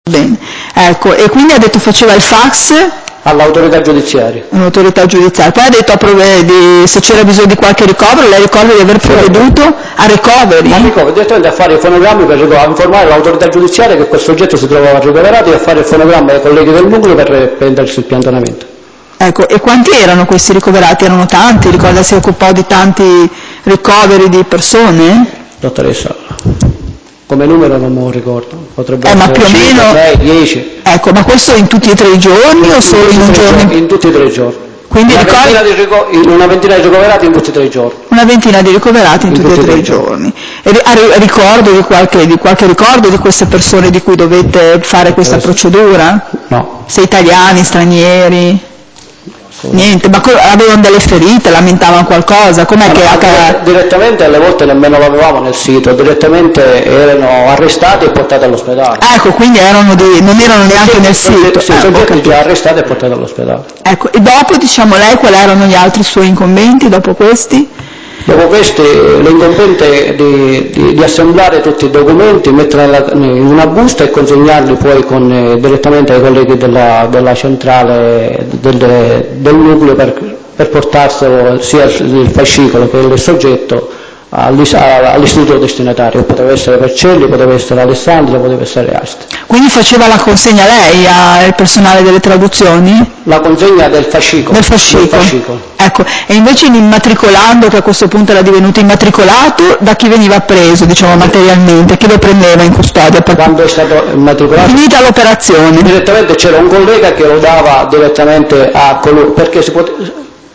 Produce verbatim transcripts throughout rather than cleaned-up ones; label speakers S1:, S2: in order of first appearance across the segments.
S1: Bene, ecco, e quindi ha detto faceva il fax
S2: all'autorità giudiziaria.
S1: All'autorità giudiziaria. Poi ha detto a prove di, se c'era bisogno di qualche ricovero, lei ricorda di aver provveduto a ricoveri?
S2: A ricoveri, direttamente a fare i fonogrammi per informare l'autorità giudiziaria che questo soggetto si trovava ricoverato e a fare il fonogramma ai colleghi del nucleo per prendersi il piantonamento.
S1: Ecco, e quanti erano questi ricoverati? Erano tanti? Ricorda si occupò di tanti ricoveri di persone?
S2: Dottoressa, come numero non me lo ricordo, potrebbe
S1: eh,
S2: essere
S1: ma più
S2: cinque,
S1: o meno
S2: sei, dieci.
S1: Ecco, ma questo in tutti e tre i giorni o solo in un giorno?
S2: Giorni, in tutti e tre i giorni.
S1: Quindi
S2: una,
S1: ricordi...
S2: ventina di rico... una ventina di ricoverati in tutti e tre i giorni.
S1: Una ventina di ricoverati in, in tutti e tre i giorni. E a ricordo di qualche, di qualche ricordo di queste persone di cui dovete fare questa
S2: Adesso...
S1: procedura?
S2: No.
S1: Se italiani, stranieri? Niente, ma avevano delle ferite, lamentavano qualcosa? Com'è
S2: no,
S1: che
S2: no,
S1: ha...
S2: Direttamente alle volte nemmeno l'avevamo nel sito, direttamente erano arrestati e portati all'ospedale.
S1: Ah, ecco, quindi erano di, non erano neanche nel sito.
S2: Sì,
S1: eh,
S2: soggetti già arrestati e portati all'ospedale.
S1: Ecco, e dopo, diciamo lei, quali erano gli altri suoi incombenti dopo questi?
S2: Dopo questi l'incombente di, di, di assemblare tutti i documenti, metterli in una busta e consegnarli poi con, eh, direttamente ai colleghi della, della centrale del, del nucleo per, per portarselo sia il fascicolo che il soggetto all'istituto destinatario. Poteva essere Vercelli, poteva essere Alessandria, poteva essere Asti.
S1: Quindi faceva la consegna lei al personale delle traduzioni?
S2: La consegna del fascicolo.
S1: Del fascicolo.
S2: Del fascicolo.
S1: Ecco, e invece l'immatricolando, che a questo punto era divenuto immatricolato, da chi veniva preso, diciamo materialmente? Chi lo prendeva in custodia? Per...
S2: Quando è stato immatricolato?
S1: Finita l'operazione.
S2: Direttamente c'era un collega che lo dava direttamente a colui, perché si poteva...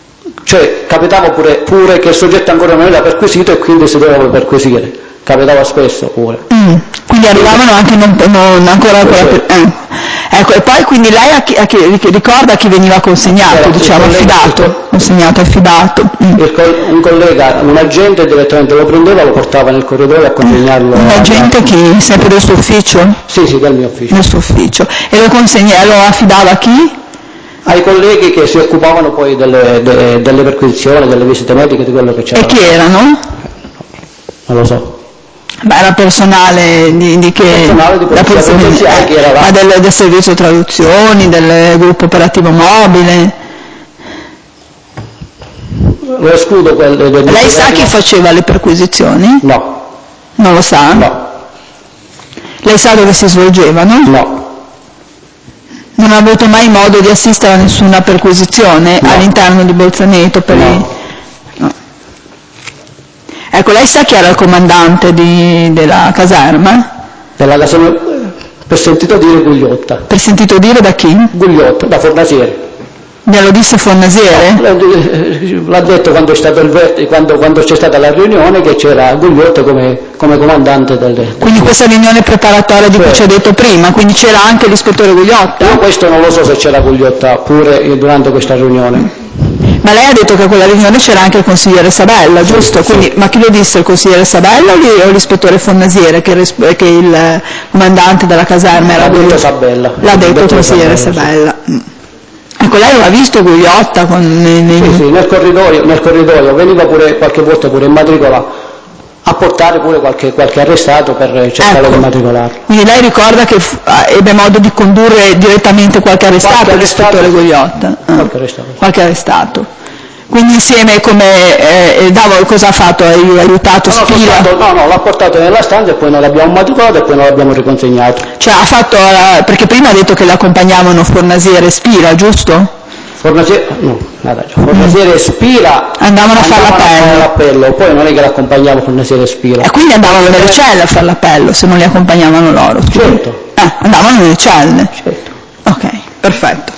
S2: Cioè, capitava pure, pure che il soggetto ancora non era perquisito e quindi si doveva perquisire. Capitava spesso pure.
S1: Mm, quindi arrivavano anche non, non ancora... ancora per, eh. Ecco, e poi quindi lei a chi, a chi, ricorda a chi veniva consegnato, certo, diciamo, collega, affidato? Il, consegnato, affidato. Mm.
S2: Il, un collega, un agente direttamente lo prendeva, lo portava nel corridoio a consegnarlo.
S1: Un agente chi? Sempre del suo ufficio?
S2: Sì, sì, del mio ufficio.
S1: Del suo ufficio. E lo, consegna, lo affidava a chi?
S2: Ai colleghi che si occupavano poi delle, de, delle perquisizioni, delle visite mediche, di quello che c'era.
S1: E chi erano?
S2: Non lo so.
S1: Beh, era personale di, di che?
S2: Personale di polizia penitenziaria che era là.
S1: Ma del, del servizio traduzioni, del gruppo operativo mobile?
S2: Lo escludo quel, del
S1: Lei sa chi faceva le perquisizioni?
S2: No.
S1: Non lo sa?
S2: No. Lei
S1: sa dove si svolgevano?
S2: No.
S1: Non ha avuto mai modo di assistere a nessuna perquisizione no. all'interno di Bolzaneto? Per
S2: no.
S1: I... no. Ecco, lei sa chi era il comandante di, della caserma?
S2: Della caserma, per sentito dire Gugliotta.
S1: Per sentito dire da chi?
S2: Gugliotta, da Fornasieri.
S1: Glielo disse Fornasiere?
S2: No, l'ha detto quando, è stato il vert- quando, quando c'è stata la riunione che c'era Gugliotta come, come comandante del... del
S1: quindi questa riunione preparatoria di cui ci ha detto prima, quindi c'era anche l'ispettore Gugliotta?
S2: Io questo non lo so se c'era Gugliotta pure durante questa riunione.
S1: Ma lei ha detto che a quella riunione c'era anche il consigliere Sabella, giusto?
S2: Sì,
S1: quindi,
S2: sì.
S1: Ma chi lo disse, il consigliere Sabella o l'ispettore Fornasiere, che, che il comandante della caserma era...
S2: L'ha detto Sabella.
S1: L'ha detto il consigliere Sabella. Sì. Ecco, lei aveva visto Gugliotta con... Nei, nei...
S2: Sì, sì, nel corridoio, nel corridoio, veniva pure qualche volta pure in matricola a portare pure qualche, qualche arrestato per cercare
S1: ecco.
S2: di matricolarlo.
S1: Quindi lei ricorda che f- ebbe modo di condurre direttamente qualche arrestato, qualche l'ispettore Gugliotta? Ah.
S2: Qualche arrestato.
S1: Qualche arrestato. Quindi insieme come eh, Davolo cosa ha fatto? Ha aiutato
S2: no,
S1: Spila?
S2: Portato, no, no, l'ha portato nella stanza e poi noi l'abbiamo matricolato e poi noi l'abbiamo riconsegnato.
S1: Cioè ha fatto, uh, perché prima ha detto che l'accompagnavano Fornasiere e Spila, giusto?
S2: Fornasiere, no, Fornasiere e Spira
S1: andavano a fare l'appello.
S2: l'appello, poi non è che l'accompagnavano Fornasiere e Spira.
S1: E quindi andavano nelle celle a fare l'appello, se non li accompagnavano loro.
S2: Certo.
S1: Eh, andavano nelle celle.
S2: Certo.
S1: Ok, perfetto.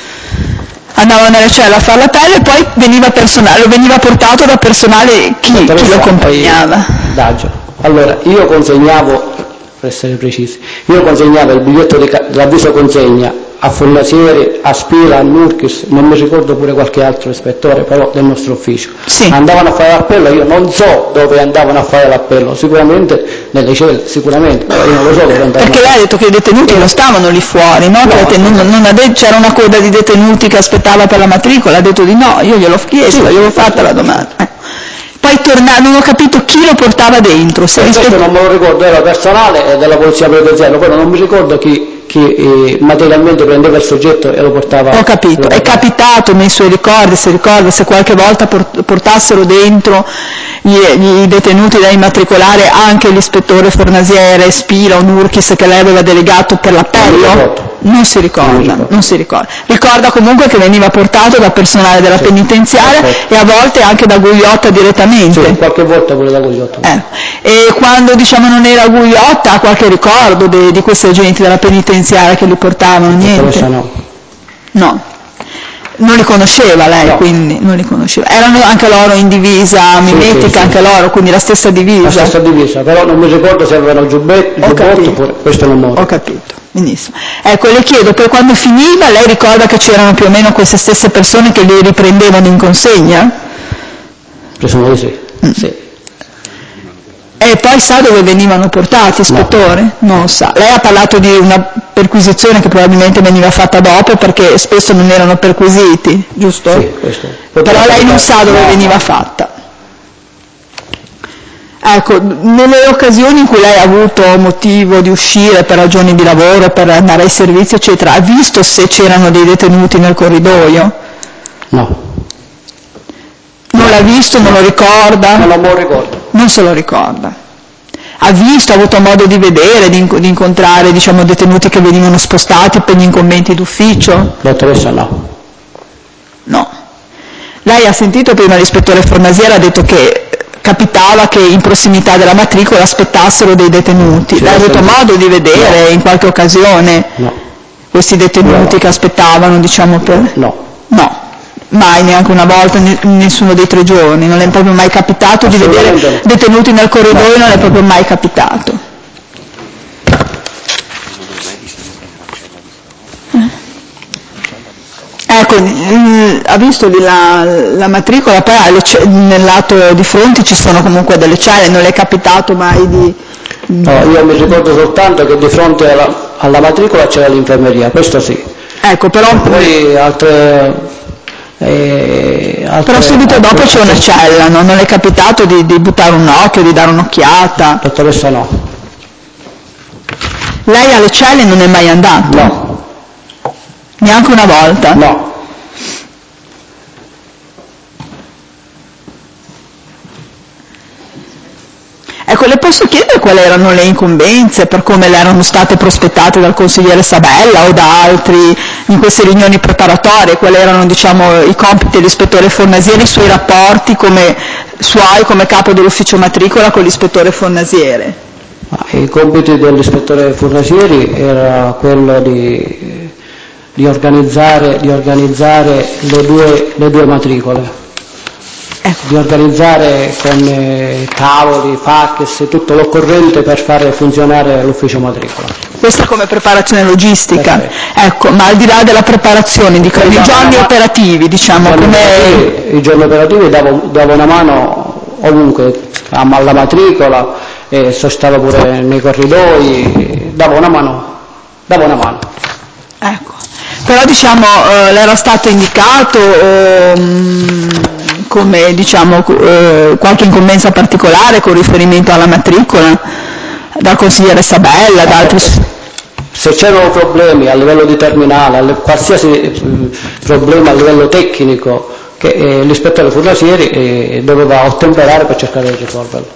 S1: Andavano nelle celle a fare l'appello e poi veniva, personale, veniva portato da personale chi, chi lo accompagnava?
S2: Daggio. Allora, io consegnavo, per essere precisi, io consegnavo il biglietto di ca- l'avviso consegna a Fornasieri, a Spira, a Nurkis, non mi ricordo pure qualche altro ispettore però del nostro ufficio.
S1: Sì.
S2: Andavano a fare l'appello, io non so dove andavano a fare l'appello, sicuramente nelle celle, sicuramente, io non lo so dove andavano.
S1: Perché lei ha detto che i detenuti non stavano lì fuori, no? no non, non detto, c'era una coda di detenuti che aspettava per la matricola, ha detto di no, io gliel'ho chiesto, sì, gliel'ho fatta la domanda. Eh. Poi torna, non ho capito chi lo portava dentro. Se
S2: rispetto... Questo non me lo ricordo, era personale della polizia penitenziaria, però non mi ricordo chi chi eh, materialmente prendeva il soggetto e lo portava.
S1: Ho capito, è capitato nei suoi ricordi, se ricorda, se qualche volta portassero dentro gli, gli detenuti da immatricolare anche l'ispettore Fornasiere, Spila o Nurkis che lei aveva delegato per l'appello? Non si ricorda, non si ricorda. Ricorda comunque che veniva portato da personale della sì. penitenziaria Perfetto. E a volte anche da Gugliotta direttamente.
S2: Sì, qualche volta pure da Gugliotta.
S1: Eh. E quando diciamo non era Gugliotta, ha qualche ricordo de, di questi agenti della penitenziaria che li portavano? Niente?
S2: No.
S1: No. Non li conosceva lei, no. Quindi non li conosceva. Erano anche loro in divisa mimetica, sì, sì, anche sì. loro, quindi la stessa divisa.
S2: La stessa divisa, però non mi ricordo se avevano giubbetto, giubbotto oppure questo non muore.
S1: Ho capito, benissimo. Ecco, le chiedo, per quando finiva, lei ricorda che c'erano più o meno queste stesse persone che li riprendevano in consegna?
S2: Presumo di sì. Mm. Sì.
S1: E poi sa dove venivano portati, ispettore? No. Non lo sa. Lei ha parlato di una perquisizione che probabilmente veniva fatta dopo perché spesso non erano perquisiti, giusto?
S2: Sì, questo.
S1: Però lei non sa dove no. veniva fatta. Ecco, nelle occasioni in cui lei ha avuto motivo di uscire per ragioni di lavoro, per andare ai servizi, eccetera, ha visto se c'erano dei detenuti nel corridoio?
S2: No.
S1: Non l'ha visto, non lo ricorda?
S2: Non lo ricordo.
S1: Non se lo ricorda. Ha visto, ha avuto modo di vedere, di, di incontrare diciamo, detenuti che venivano spostati per gli incombenti d'ufficio?
S2: Dottoressa no.
S1: No. Lei ha sentito prima l'ispettore Fornasiere, ha detto che capitava che in prossimità della matricola aspettassero dei detenuti. Lei ha avuto modo di vedere no. in qualche occasione
S2: no.
S1: questi detenuti no. che aspettavano diciamo per...
S2: No.
S1: No. Mai, neanche una volta, in nessuno dei tre giorni, non è proprio mai capitato di vedere detenuti nel corridoio, non è proprio mai capitato. Ecco, ha visto lì la, la matricola, poi nel lato di fronte ci sono comunque delle celle, non le è capitato mai di...
S2: No, io mi ricordo soltanto che di fronte alla, alla matricola c'era l'infermeria, questo sì.
S1: Ecco, però...
S2: Poi altre... Eh, altre,
S1: però subito dopo c'è una cella, no? Non è capitato di, di buttare un occhio, di dare un'occhiata?
S2: Dottoressa no.
S1: Lei alle celle non è mai andato?
S2: No.
S1: Neanche una volta?
S2: No.
S1: Ecco, le posso chiedere quali erano le incombenze, per come le erano state prospettate dal consigliere Sabella o da altri in queste riunioni preparatorie, quali erano diciamo, i compiti dell'ispettore Fornasieri, i suoi rapporti come suoi come capo dell'ufficio matricola con l'ispettore Fornasiere?
S2: I compiti dell'ispettore Fornasieri era quello di, di, organizzare, di organizzare le due, le due matricole. Ecco. Di organizzare con eh, tavoli, fax e tutto l'occorrente per fare funzionare l'ufficio matricola.
S1: Questa come preparazione logistica. Perfetto. Ecco, ma al di là della preparazione, dico, i giorni operativi, diciamo,
S2: I giorni operativi, i giorni operativi davo, davo una mano ovunque, alla matricola, eh, sostavo pure nei corridoi, davo una mano, davo una mano.
S1: Ecco, però diciamo, eh, le era stato indicato... Eh, mh, come diciamo eh, qualche incombenza particolare con riferimento alla matricola dal consigliere Sabella, eh, da altri...
S2: Se c'erano problemi a livello di terminale, alle, qualsiasi eh, problema a livello tecnico che eh, l'ispettore Fornasieri eh, doveva ottemperare per cercare di risolverlo.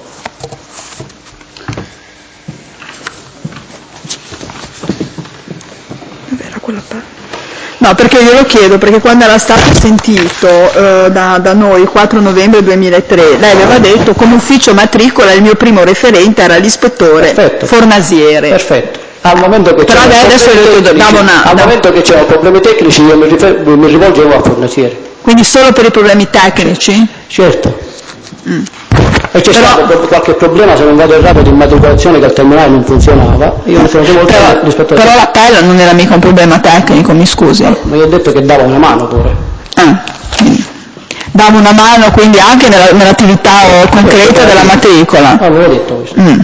S1: Era quella parte. No, perché glielo chiedo, perché quando era stato sentito eh, da, da noi il quattro novembre duemilatré, lei aveva detto come ufficio matricola il mio primo referente era l'ispettore
S2: Perfetto.
S1: Fornasiere.
S2: Perfetto. Al momento che
S1: Però lei adesso detto, davo una,
S2: al
S1: da...
S2: momento che c'erano problemi tecnici io mi, rifer- mi rivolgevo a Fornasiere.
S1: Quindi solo per i problemi tecnici?
S2: Certo.
S1: Mm.
S2: E c'è però, stato qualche problema, se non vado errato, di immatricolazione che al terminale non funzionava. Io mi sono rivolto rispetto a
S1: Però l'appello non era mica un problema tecnico, mi scusi.
S2: No, ma io ho detto che dava una mano pure.
S1: Ah, dava una mano quindi anche nella, nell'attività concreta della matricola.
S2: Ah, avevo detto questo.
S1: Mm.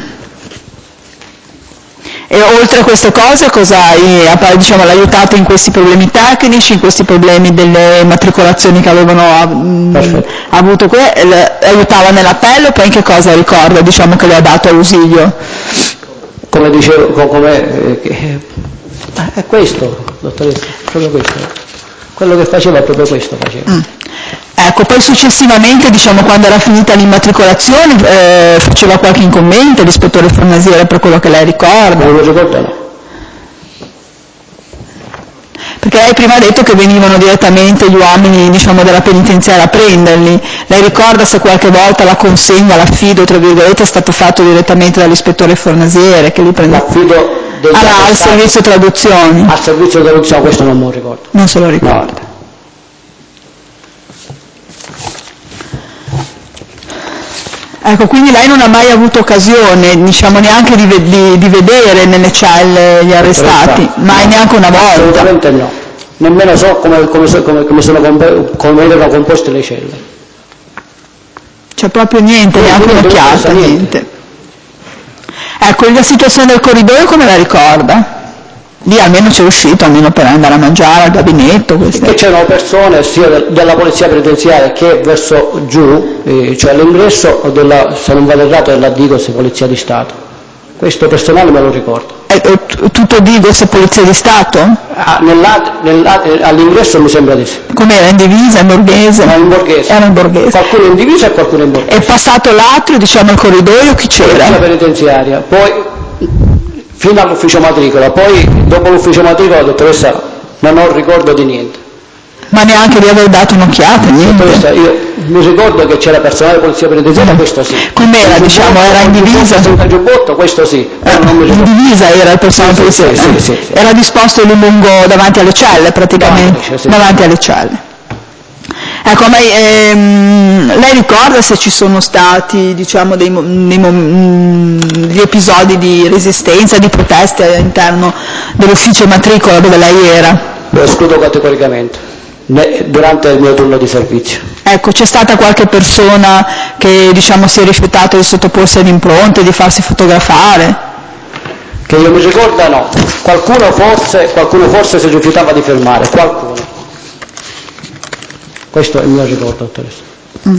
S1: E oltre a queste cose cosa diciamo, l'ha aiutato in questi problemi tecnici, in questi problemi delle matricolazioni che avevano mh, avuto qui, le, aiutava nell'appello, poi in che cosa ricorda diciamo, che le ha dato ausilio?
S2: Come dicevo, come, eh, Eh, è questo, dottoressa, proprio questo. Quello che faceva è proprio questo faceva.
S1: Mm. Ecco, poi successivamente, diciamo, quando era finita l'immatricolazione, eh, faceva qualche incommento l'ispettore Fornasiere, per quello che lei ricorda?
S2: Non lo ricordo, no.
S1: Perché lei prima ha detto che venivano direttamente gli uomini, diciamo, della penitenziaria a prenderli. Lei ricorda se qualche volta la consegna, l'affido, tra virgolette, è stato fatto direttamente dall'ispettore Fornasiere, che li prendeva?
S2: L'affido degli
S1: ah, al servizio traduzioni.
S2: Al servizio traduzioni, questo non me lo ricordo.
S1: Non se lo ricorda.
S2: No.
S1: Ecco, quindi lei non ha mai avuto occasione, diciamo, neanche di, di, di vedere nelle celle gli arrestati, mai no, neanche una volta?
S2: Assolutamente no, nemmeno so come, come, come, come, sono comp- come erano composte le celle.
S1: Cioè proprio niente, no, neanche un'occhiata, niente. niente. Ecco, la situazione del corridoio come la ricorda? Lì almeno c'è uscito, almeno per andare a mangiare al gabinetto.
S2: Queste. E c'erano persone sia del, della polizia penitenziaria che verso giù, eh, cioè all'ingresso, o della, se non vado errato, della Digos, polizia di Stato. Questo personale me lo ricordo.
S1: E, e, tutto Digos e polizia di Stato?
S2: Ah, nella, nella, all'ingresso mi sembra di sì.
S1: Com'era, in divisa, in borghese?
S2: No, in borghese.
S1: Era in borghese.
S2: Qualcuno in divisa e qualcuno in borghese.
S1: E passato l'atrio, diciamo, il corridoio, chi c'era?
S2: Polizia penitenziaria. Poi fino all'ufficio matricola, poi dopo l'ufficio matricola, dottoressa, non ho ricordo di niente.
S1: Ma neanche di aver dato un'occhiata, niente?
S2: Dottoressa, io mi ricordo che c'era personale polizia penitenziaria, mm. questo sì.
S1: Com'era, diciamo, era in divisa?
S2: Senza giubbotto, questo sì.
S1: Eh, non mi in divisa era il personale
S2: sì,
S1: polizia
S2: sì, sì, sì, sì.
S1: Era disposto lì lungo davanti alle celle, praticamente, davanti, sì. davanti alle celle. Ecco, ma ehm, lei ricorda se ci sono stati, diciamo, dei, dei, degli episodi di resistenza, di proteste all'interno dell'ufficio matricola dove lei era?
S2: Lo escludo categoricamente, durante il mio turno di servizio.
S1: Ecco, c'è stata qualche persona che, diciamo, si è rifiutata di sottoporsi ad impronte, di farsi fotografare?
S2: Che io mi ricordo no, qualcuno forse, qualcuno forse si rifiutava di fermare, qualcuno. Questo è il mio ricordo, dottoressa. Mm.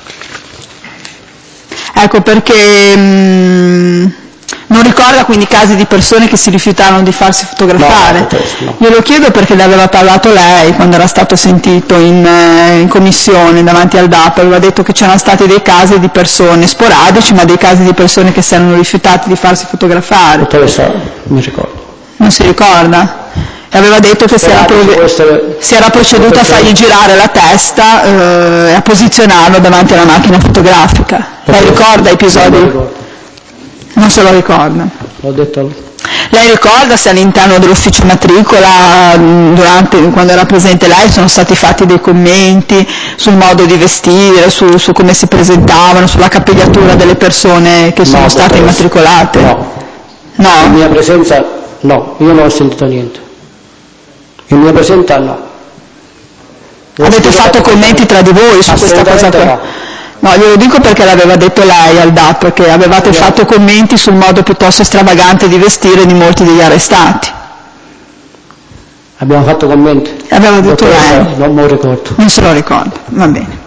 S1: Ecco, perché mh, non ricorda quindi casi di persone che si rifiutarono di farsi fotografare?
S2: No, no.
S1: Glielo chiedo perché le aveva parlato lei quando era stato sentito in, eh, in commissione davanti al D A P, aveva detto che c'erano stati dei casi di persone sporadici, ma dei casi di persone che si erano rifiutate di farsi fotografare.
S2: Dottoressa, mi ricordo.
S1: Non si ricorda? Aveva detto che si era, prov- si era proceduto a fargli girare la testa eh, e a posizionarlo davanti alla macchina fotografica. Lei ricorda episodi?
S2: Non,
S1: non se lo ricorda.
S2: L'ho detto.
S1: Lei ricorda se all'interno dell'ufficio matricola, durante, quando era presente lei, sono stati fatti dei commenti sul modo di vestire, su, su come si presentavano, sulla capigliatura delle persone che sono
S2: no,
S1: state immatricolate?
S2: No.
S1: No?
S2: In mia presenza no, io non ho sentito niente. In mia presenza no.
S1: Avete fatto commenti tra di voi su questa cosa qua?
S2: No.
S1: No, glielo dico perché l'aveva detto lei al D A P, che avevate
S2: no.
S1: fatto commenti sul modo piuttosto stravagante di vestire di molti degli arrestati.
S2: Abbiamo fatto commenti?
S1: Aveva detto
S2: Dottoressa,
S1: lei.
S2: Non me lo ricordo.
S1: Non se lo ricordo, va bene.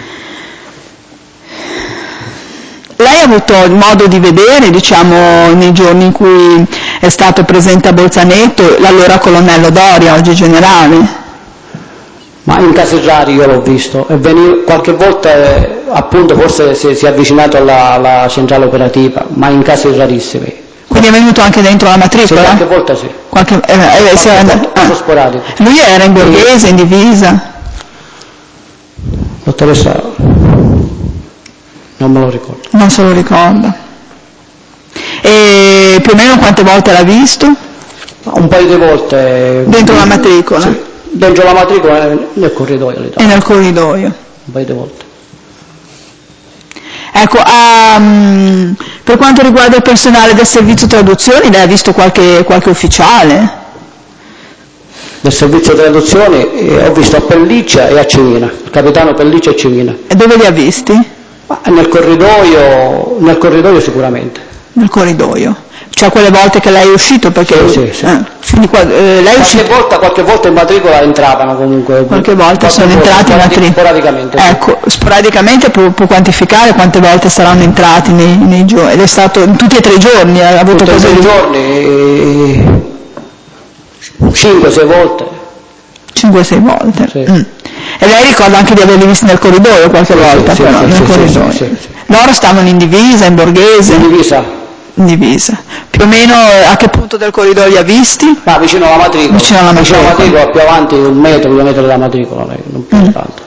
S1: Lei ha avuto il modo di vedere, diciamo, nei giorni in cui è stato presente a Bolzaneto l'allora colonnello Doria, oggi generale?
S2: Ma in casi rari io l'ho visto, e veniva, qualche volta eh, appunto forse si, si è avvicinato alla, alla centrale operativa, ma in casi rarissimi.
S1: Quindi è venuto anche dentro la matricola?
S2: Sì, qualche volta sì.
S1: Qualche, eh, eh,
S2: qualche
S1: si era,
S2: volta, ah. sporadico.
S1: Lui era in borghese, in divisa?
S2: Dottoressa, non me lo ricordo.
S1: Non se lo ricorda. E più o meno quante volte l'ha visto?
S2: Un paio di volte.
S1: Dentro la matricola?
S2: Sì. Dentro la matricola e nel corridoio.
S1: E nel corridoio?
S2: Un paio di volte.
S1: Ecco, um, per quanto riguarda il personale del servizio traduzioni, lei ha visto qualche, qualche ufficiale?
S2: Del servizio traduzioni eh, ho visto a Pelliccia e a Cimina, il capitano Pelliccia e Cimina.
S1: E dove li ha visti?
S2: Ma nel corridoio, nel corridoio sicuramente.
S1: Nel corridoio? Cioè quelle volte che lei è uscito? Perché,
S2: sì, sì, sì.
S1: Eh, qua, eh, lei
S2: qualche,
S1: uscito...
S2: volta, qualche volta in matricola entravano comunque.
S1: Qualche volta qualche sono volta, entrati in matricola?
S2: Sporadicamente.
S1: Ecco, sì. Sporadicamente può, può quantificare quante volte saranno entrati nei, nei giorni? Ed è stato in tutti e tre i giorni? Ha avuto
S2: tutti e tre i giorni? Eh, cinque sei volte.
S1: cinque sei volte?
S2: Sì.
S1: Mm. E lei ricorda anche di averli visti nel corridoio qualche
S2: sì,
S1: volta,
S2: sì,
S1: però,
S2: sì,
S1: nel
S2: sì,
S1: corridoio.
S2: Sì, sì, sì.
S1: Loro stavano in divisa, in borghese?
S2: In divisa.
S1: In divisa. Più o meno a che punto del corridoio li ha visti?
S2: Ah, vicino alla matricola.
S1: Vicino alla matricola.
S2: Vicino alla matricola, più avanti un metro, due metri dalla matricola, non più mm. tanto.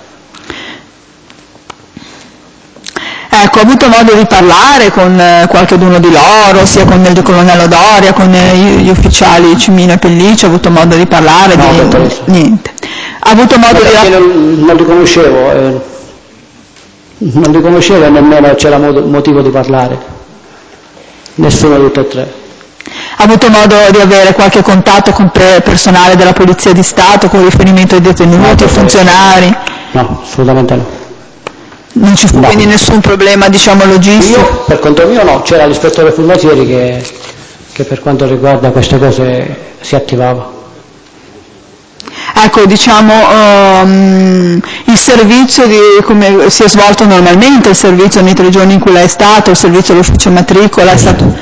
S1: Ecco, ho avuto modo di parlare con eh, qualcheduno di loro, sia con il colonnello Doria, con eh, gli ufficiali Cimino e Pellicci, ho avuto modo di parlare,
S2: no,
S1: di niente. Ha avuto modo
S2: ma
S1: di...
S2: Non, non li conoscevo, eh, non li conoscevo e nemmeno c'era modo, motivo di parlare, nessuno di tutti e tre.
S1: Ha avuto modo di avere qualche contatto con personale della Polizia di Stato con riferimento ai detenuti, ai funzionari?
S2: No, assolutamente no.
S1: Non ci fu no. Quindi nessun problema, diciamo, logistico?
S2: Io, per conto mio no, c'era l'ispettore Fullasieri che, che per quanto riguarda queste cose si attivava.
S1: Ecco, diciamo, um, il servizio di, come si è svolto normalmente, il servizio nei tre giorni in cui lei è stato, il servizio all'ufficio matricola è stato...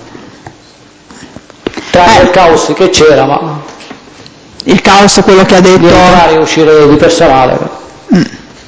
S2: Tranne
S1: eh.
S2: il caos che c'era, ma...
S1: Il caos è quello che ha detto...
S2: Di entrare e uscire di personale.
S1: Mm.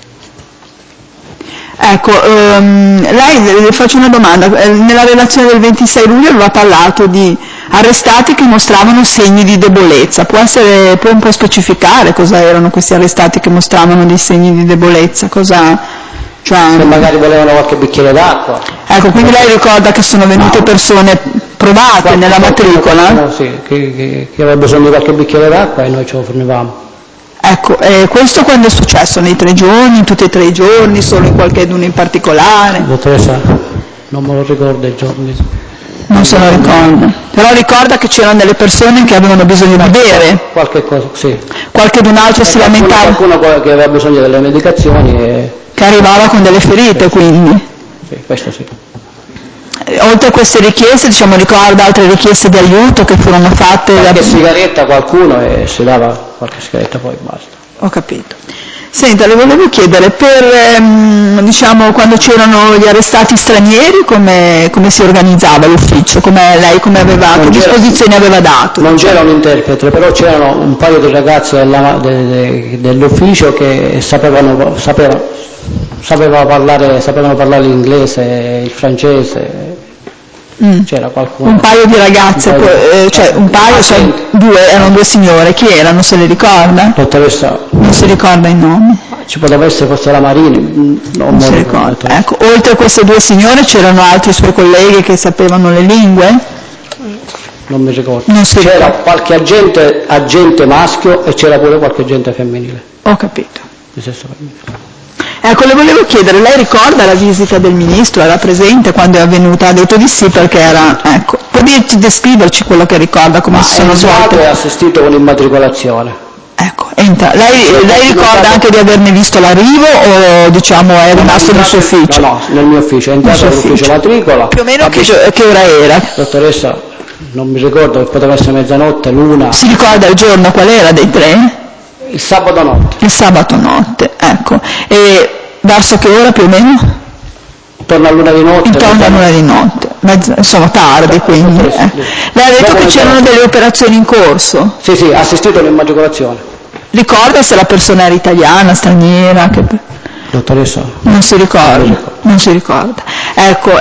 S1: Ecco, um, lei, le faccio una domanda, nella relazione del ventisei luglio aveva parlato di arrestati che mostravano segni di debolezza, può essere, può un po' specificare cosa erano questi arrestati che mostravano dei segni di debolezza, cosa, cioè...
S2: Che magari volevano qualche bicchiere d'acqua.
S1: Ecco, quindi lei ricorda che sono venute persone provate qualche nella matricola?
S2: No, sì, che, che, che aveva bisogno di qualche bicchiere d'acqua e noi ce lo fornivamo.
S1: Ecco, eh, questo quando è successo? Nei tre giorni, in tutti e tre i giorni, solo in qualcheduno in particolare?
S2: Dottoressa, non me lo ricordo i giorni.
S1: Non se lo ricorda. Però ricorda che c'erano delle persone che avevano bisogno di bere?
S2: Qualche cosa, sì.
S1: Qualchedun altro si lamentava?
S2: Qualcuno che aveva bisogno delle medicazioni e...
S1: Che arrivava con delle ferite, sì, quindi?
S2: Sì, questo sì.
S1: Oltre a queste richieste, diciamo, ricorda altre richieste di aiuto che furono fatte?
S2: Qualche
S1: da...
S2: sigaretta a qualcuno e si dava qualche sigaretta, poi basta.
S1: Ho capito. Senta, le volevo chiedere, per, ehm, diciamo, quando c'erano gli arrestati stranieri, come, come si organizzava l'ufficio? Come lei, come aveva, che disposizioni aveva dato?
S2: Non
S1: diciamo?
S2: c'era un interprete, però c'erano un paio di ragazzi della, de, de, dell'ufficio che sapevano, sapeva, sapeva parlare, sapevano parlare l'inglese, il francese. Mm. C'era qualcuno.
S1: Un paio di ragazze, un paio, eh, cioè un paio, cioè due, erano due signore, chi erano, se le ricorda?
S2: Dottoressa.
S1: Non si ricorda i nomi?
S2: Ci poteva essere forse la Marini, non,
S1: non si ricorda. Ecco, oltre a queste due signore c'erano altri suoi colleghi che sapevano le lingue?
S2: Non mi ricordo.
S1: Non si
S2: c'era
S1: ricorda.
S2: Qualche agente, agente maschio e c'era pure qualche agente femminile.
S1: Ho capito.
S2: Di sesso femminile.
S1: Ecco, le volevo chiedere, lei ricorda la visita del ministro? Era presente quando è avvenuta? Ha detto di sì perché era, ecco, può dirci, descriverci quello che ricorda, come
S2: Ma
S1: si sono svolte?
S2: è assistito con immatricolazione.
S1: Ecco, entra. Lei, lei ricorda anche di averne visto l'arrivo o diciamo è rimasto nel suo ufficio?
S2: No, no, nel mio ufficio, è entrato nell'ufficio matricola.
S1: Più o meno che, che ora era?
S2: Dottoressa, non mi ricordo, poteva essere mezzanotte, l'una.
S1: Si ricorda il giorno qual era dei tre?
S2: Il sabato notte.
S1: Il sabato notte, ecco. E verso che ora più o meno?
S2: Intorno a luna di notte.
S1: Intorno a luna di notte, Mezz- sono tardi quindi. Eh. Lei ha detto che c'erano delle operazioni in corso?
S2: Sì, sì, ha assistito all'immatricolazione.
S1: Ricorda se la persona era italiana, straniera? Che...
S2: Dottoressa?
S1: Non si ricorda, non si ricorda. Ecco,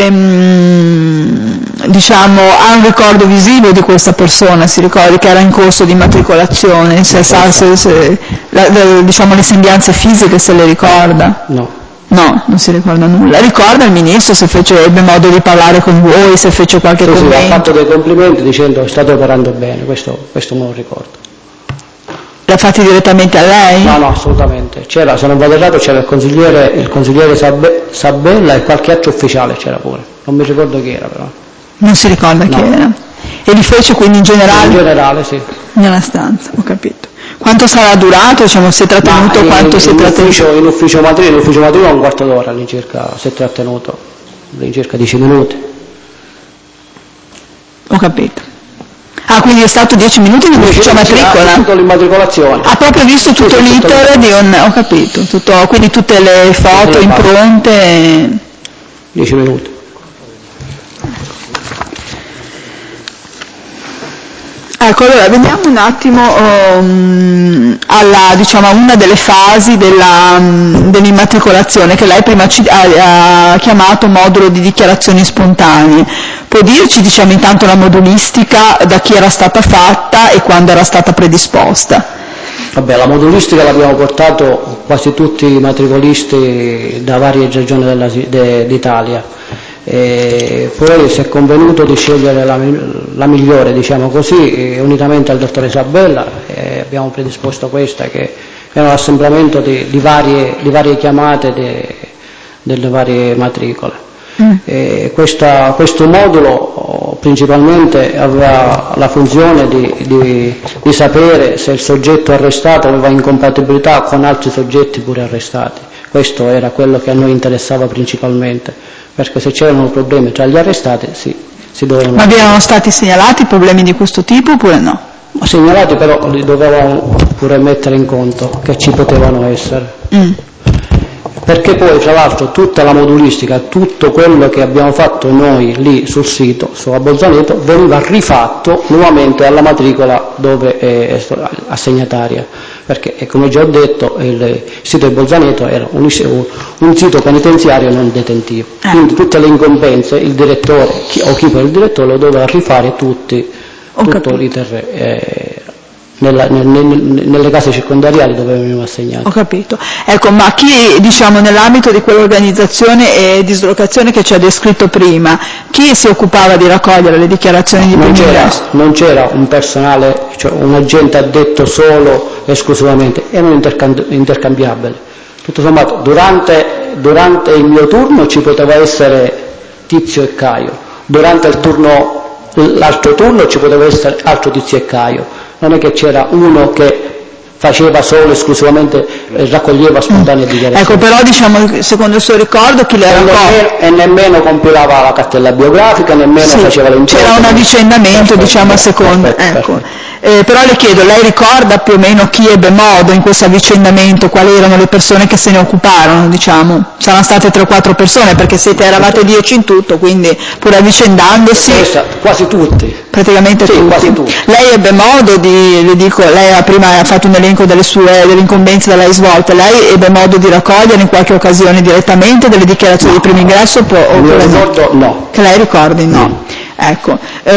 S1: ehm, diciamo, ha un ricordo visivo di questa persona, si ricorda che era in corso di immatricolazione, se, sa, se, se, la, la, diciamo le sembianze fisiche se le ricorda?
S2: No.
S1: No, non si ricorda nulla. Ricorda il ministro se fece, ebbe modo di parlare con voi, se fece qualche
S2: sì,
S1: commento?
S2: Sì, ha fatto dei complimenti dicendo state operando bene, questo, questo me lo ricordo.
S1: L'ha fatti direttamente a lei?
S2: No, no, assolutamente. C'era, se non vado errato, c'era il consigliere, il consigliere Sabbe, Sabella e qualche altro ufficiale c'era pure. Non mi ricordo chi era però.
S1: Non si ricorda
S2: no.
S1: chi era? E li fece quindi in generale?
S2: In generale, sì.
S1: Nella stanza, ho capito. Quanto sarà durato? Diciamo, si è trattenuto?
S2: Ma
S1: quanto
S2: in,
S1: si è
S2: in
S1: trattenuto?
S2: Ufficio, in ufficio matrice, in ufficio matrice un quarto d'ora all'incirca si è trattenuto, all'incirca dieci minuti.
S1: Ho capito. Ah, quindi è stato dieci minuti in ufficio matricola?
S2: Tutto l'immatricolazione.
S1: Ha proprio visto tutto sì, l'iter di un... ho capito, tutto, quindi tutte le foto, sì, impronte...
S2: dieci minuti.
S1: Ecco, allora veniamo un attimo um, alla, diciamo, a una delle fasi della, um, dell'immatricolazione che lei prima ci, ha, ha chiamato modulo di dichiarazioni spontanee. Può dirci, diciamo, intanto la modulistica, da chi era stata fatta e quando era stata predisposta?
S2: Vabbè, la modulistica l'abbiamo portato quasi tutti i matricolisti da varie regioni della, de, d'Italia. E poi si è convenuto di scegliere la, la migliore, diciamo così, unitamente al dottor Isabella, e abbiamo predisposto questa che è un assemblamento di, di, varie, di varie chiamate de, delle varie matricole. Mm. E questa, questo modulo principalmente aveva la funzione di, di, di sapere se il soggetto arrestato aveva incompatibilità con altri soggetti pure arrestati. Questo era quello che a noi interessava principalmente, perché se c'erano problemi tra gli arrestati sì, si dovevano...
S1: Ma vi erano stati segnalati problemi di questo tipo oppure no?
S2: Segnalati, però li dovevamo pure mettere in conto che ci potevano essere. Mm. Perché poi tra l'altro tutta la modulistica, tutto quello che abbiamo fatto noi lì sul sito, su a Bolzaneto, veniva rifatto nuovamente alla matricola dove è assegnataria, perché come già ho detto il sito di Bolzaneto era un, un sito penitenziario non detentivo, quindi tutte le incombenze il direttore chi, o chi per il direttore lo doveva rifare tutti, tutto l'iter eh, Nella, nel, nel, nelle case circondariali dove venivano assegnati.
S1: Ho capito. Ecco, ma chi, diciamo, nell'ambito di quell'organizzazione e dislocazione che ci ha descritto prima, chi si occupava di raccogliere le dichiarazioni di primo ingresso?
S2: Non c'era un personale, cioè un agente addetto solo, esclusivamente, erano intercambi- intercambiabili. Tutto sommato, durante, durante il mio turno ci poteva essere Tizio e Caio, durante il turno, l'altro turno ci poteva essere altro Tizio e Caio. Non è che c'era uno che faceva solo esclusivamente, eh, raccoglieva spontanee dichiarazioni.
S1: Ecco, però diciamo, secondo il suo ricordo chi le
S2: raccoglieva? E nemmeno compilava la cartella biografica, nemmeno sì, faceva l'incontro.
S1: C'era un avvicendamento, perfetto, diciamo, a seconda. Perfetto, ecco. Perfetto. Eh, però le chiedo, lei ricorda più o meno chi ebbe modo in questo avvicendamento, quali erano le persone che se ne occuparono, diciamo? Saranno state tre o quattro persone, perché siete eravate dieci in tutto, quindi pur avvicendandosi...
S2: Quasi tutti.
S1: Praticamente
S2: sì,
S1: tutti.
S2: Quasi tutti.
S1: Lei ebbe modo di, le dico, lei ha prima ha fatto un elenco delle sue, delle incombenze da lei svolte, lei ebbe modo di raccogliere in qualche occasione direttamente delle dichiarazioni no. di primo ingresso? O
S2: Mi ricordo no. no.
S1: Che lei ricordi no. no. Ecco.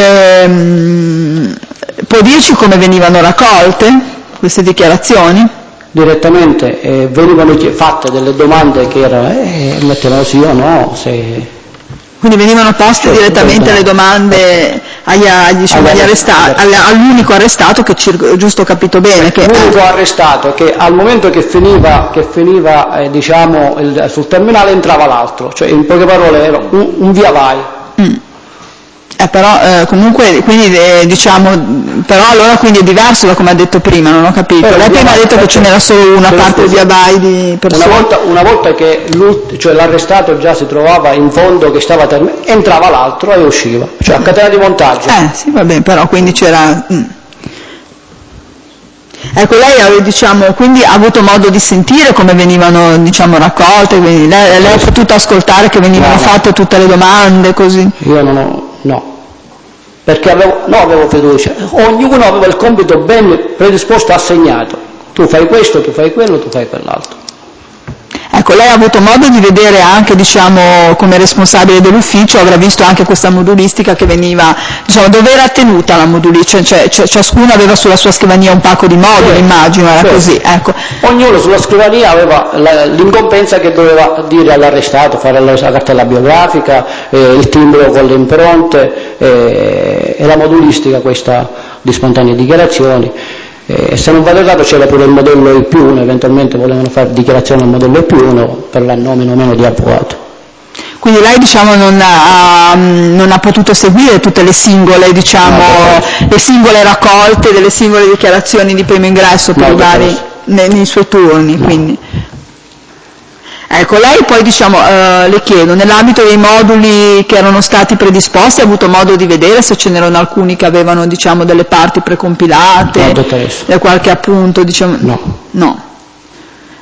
S1: Ehm, può dirci come venivano raccolte queste dichiarazioni?
S2: Direttamente eh, venivano fatte delle domande che erano, eh, mettevano sì o no, se...
S1: Quindi venivano poste certo, direttamente le domande agli, agli, diciamo, agli arrestati, all'unico arrestato che ho giusto capito bene. Che,
S2: l'unico eh. arrestato che al momento che finiva, che finiva eh, diciamo, il, sul terminale entrava l'altro, cioè in poche parole era un, un via vai. Mm.
S1: Eh, però eh, comunque quindi eh, diciamo però allora quindi è diverso da come ha detto prima, non ho capito. Eh, Lei prima ha detto che ce n'era solo una parte di via vai di persone.
S2: Una volta, una volta che cioè l'arrestato già si trovava in fondo che stava terminando, entrava l'altro e usciva, cioè a catena di montaggio.
S1: Eh sì, va bene, però quindi c'era mm. Ecco, lei diciamo, quindi ha avuto modo di sentire come venivano diciamo, raccolte, quindi lei, lei ha potuto ascoltare che venivano no, fatte tutte le domande così?
S2: Io non ho, no, perché avevo, no, avevo fiducia, ognuno aveva il compito ben predisposto, assegnato, tu fai questo, tu fai quello, tu fai quell'altro.
S1: Ecco, lei ha avuto modo di vedere anche, diciamo, come responsabile dell'ufficio, avrà visto anche questa modulistica che veniva, diciamo, dove era tenuta la modulistica, cioè, cioè ciascuno aveva sulla sua scrivania un pacco di moduli, sì, immagino, era sì. così, ecco.
S2: Ognuno sulla scrivania aveva la, l'incombenza che doveva dire all'arrestato, fare la, la cartella biografica, eh, il timbro con le impronte eh, e la modulistica questa di spontanee dichiarazioni. E se non vado errato c'era pure il modello I più uno, eventualmente volevano fare dichiarazione al modello I più uno per la nomina o meno di avvocato.
S1: Quindi lei diciamo, non, ha, non ha potuto seguire tutte le singole, diciamo, no, le singole raccolte delle singole dichiarazioni di primo ingresso per no, i vari, nei, nei suoi turni. No. Quindi. Ecco, lei poi diciamo, eh, le chiedo, nell'ambito dei moduli che erano stati predisposti, ha avuto modo di vedere se ce n'erano alcuni che avevano diciamo, delle parti precompilate,
S2: no,
S1: qualche appunto? Diciamo,
S2: no.
S1: no.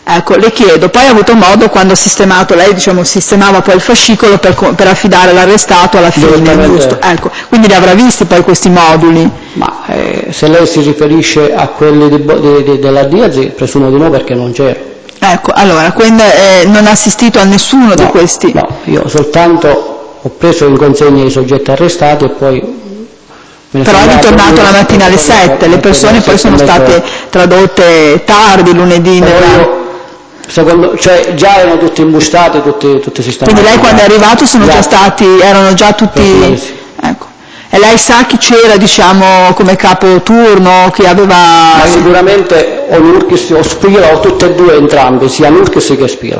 S1: Ecco, le chiedo, poi ha avuto modo, quando ha sistemato, lei diciamo sistemava poi il fascicolo per, per affidare l'arrestato alla fine, giusto? Ecco, quindi li avrà visti poi questi moduli?
S2: Ma eh, se lei si riferisce a quelli di, di, di, della Diazi, presumo di no perché non c'ero.
S1: Ecco, allora, quindi eh, non ha assistito a nessuno no, di questi?
S2: No, io soltanto ho preso in consegna i soggetti arrestati e poi...
S1: Però è ritornato la mattina alle sette, le persone poi sono state tradotte tardi lunedì.
S2: Nella... Secondo, cioè già erano tutti imbustati, tutti, tutti sistemati.
S1: Quindi lei quando è arrivato sono già stati, erano già tutti... Ecco. E lei sa chi c'era, diciamo, come capo turno, chi aveva...
S2: Ma sicuramente o Nurkis o Spira, o tutte e due entrambi, sia Nurkis che Spira.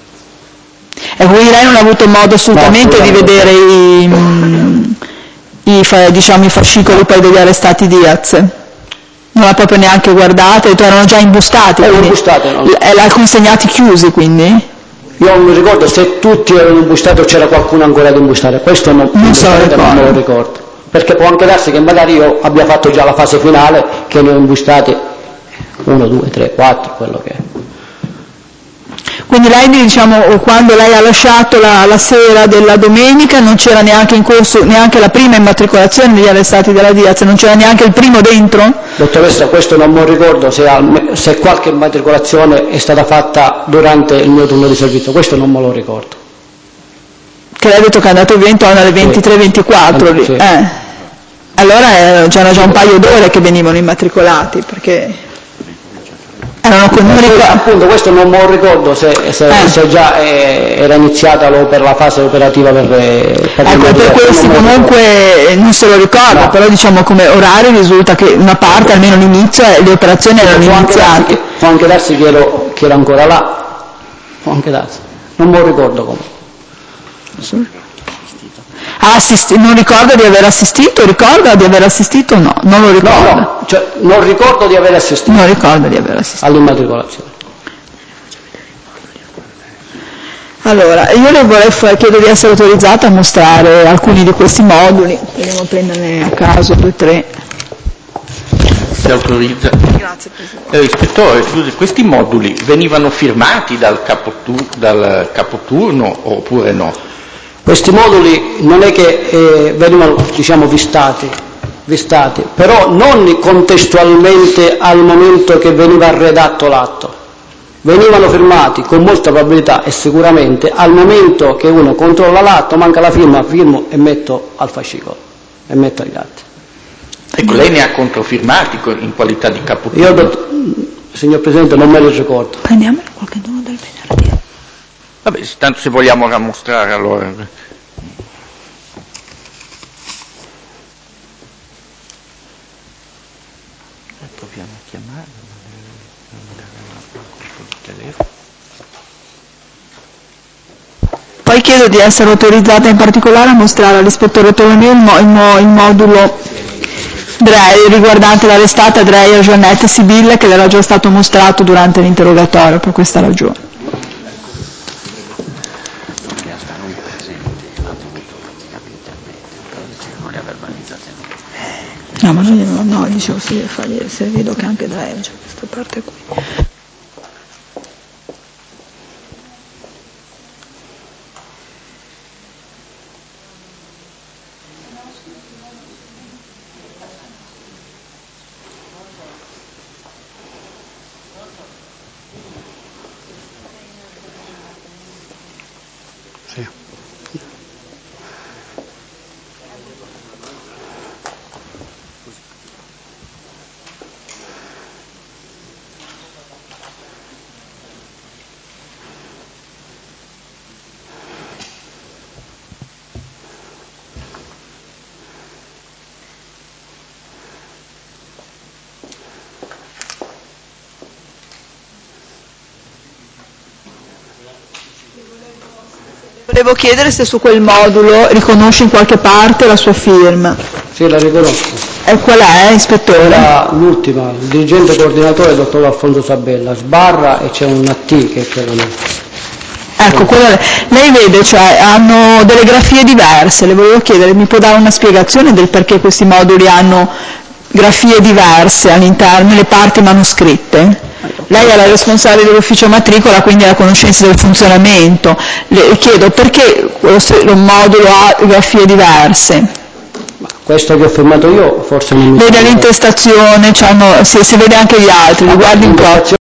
S1: E quindi lei non ha avuto modo assolutamente no, di vedere i... I, diciamo, i fascicoli poi degli arrestati Diaz? Non l'ha proprio neanche guardata, erano già imbustati?
S2: Erano imbustati, no?
S1: E l'ha consegnati chiusi quindi?
S2: Io non mi ricordo se tutti erano imbustati o c'era qualcuno ancora da imbustare, questo non,
S1: non, so
S2: non me lo ricordo, perché può anche darsi che magari io abbia fatto già la fase finale, che ne ho imbustati uno, due, tre, quattro, quello che è.
S1: Quindi lei, diciamo, quando lei ha lasciato la, la sera della domenica non c'era neanche in corso, neanche la prima immatricolazione degli arrestati della Diaz, non c'era neanche il primo dentro?
S2: Dottoressa, questo non mi ricordo se, al, se qualche immatricolazione è stata fatta durante il mio turno di servizio, questo non me lo ricordo.
S1: Che lei ha detto che è andato via intorno alle ventitré ventiquattro lì. Sì. Eh. Allora eh, c'erano già un paio d'ore che venivano immatricolati, perché... Erano con
S2: eh, appunto questo non me lo ricordo se, se, eh. se già eh, era iniziata per la fase operativa per, per
S1: ecco, per questi non comunque non se lo ricorda, no. Però diciamo come orario risulta che una parte, almeno l'inizio, le operazioni erano
S2: può
S1: iniziate.
S2: Anche darsi, può anche darsi che ero, che ero ancora là, può anche darsi, non me lo ricordo come.
S1: Sì. Ha assisti- non ricorda di aver assistito? Ricorda di aver assistito o no? Non lo ricorda.
S2: No, no, cioè, non ricordo di aver assistito.
S1: Non ricorda di aver assistito.
S2: All'immatricolazione.
S1: Allora, io le vorrei fare, chiedo di essere autorizzata a mostrare alcuni di questi moduli. Vediamo a prenderne a caso due o tre.
S3: Si autorizza.
S1: Grazie Presidente.
S3: Eh, ispettore, scusi, questi moduli venivano firmati dal capoturno, dal capoturno oppure no?
S2: Questi moduli non è che eh, venivano, diciamo, vistati, vistati, però non contestualmente al momento che veniva redatto l'atto. Venivano firmati con molta probabilità e sicuramente al momento che uno controlla l'atto, manca la firma, firmo e metto al fascicolo e metto agli atti.
S3: Ecco, lei ne ha controfirmati in qualità di capoturno?
S2: Io, dott- signor Presidente, non me li ricordo.
S1: Prendiamolo qualche giorno del venerdì.
S3: Vabbè, tanto se vogliamo mostrare allora. Proviamo a chiamare, non mi dare il telefono.
S1: Poi chiedo di essere autorizzata in particolare a mostrare all'ispettore Tolomeo il, mo- il, mo- il modulo Drey, riguardante l'arrestata Dreyer Jeannette Sibille, che le era già stato mostrato durante l'interrogatorio per questa ragione. No, ma noi no, no, dicevo se deve fargli, se vedo che anche Dreyer c'è questa parte qui. Volevo chiedere se su quel modulo riconosce in qualche parte la sua firma.
S2: Sì, la riconosco.
S1: E qual è, ispettore?
S2: Era l'ultima, il dirigente coordinatore, il dottor Alfonso Sabella, sbarra e c'è un A T che è quello lì.
S1: Ecco, quella, lei vede, cioè hanno delle grafie diverse, le volevo chiedere, mi può dare una spiegazione del perché questi moduli hanno grafie diverse all'interno, le parti manoscritte? Lei è la responsabile dell'ufficio matricola, quindi ha la conoscenza del funzionamento. Le chiedo perché lo, lo modulo ha grafie diverse.
S2: Ma questo che ho firmato io forse non mi
S1: vede l'intestazione, si, si vede anche gli altri, li guardi un po'.